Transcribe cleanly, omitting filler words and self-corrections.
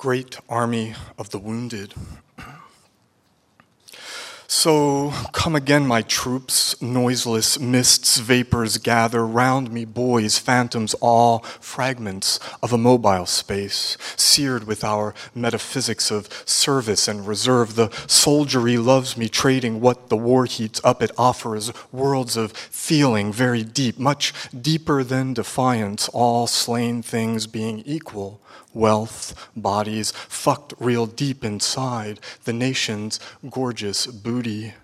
great army of the wounded. So come again, my troops, noiseless mists, vapors gather round me, boys, phantoms, all fragments of a mobile space, seared with our metaphysics of service and reserve. The soldiery loves me, trading what the war heats up. It offers worlds of feeling very deep, much deeper than defiance, all slain things being equal. Wealth, bodies, fucked real deep inside the nation's gorgeous booty.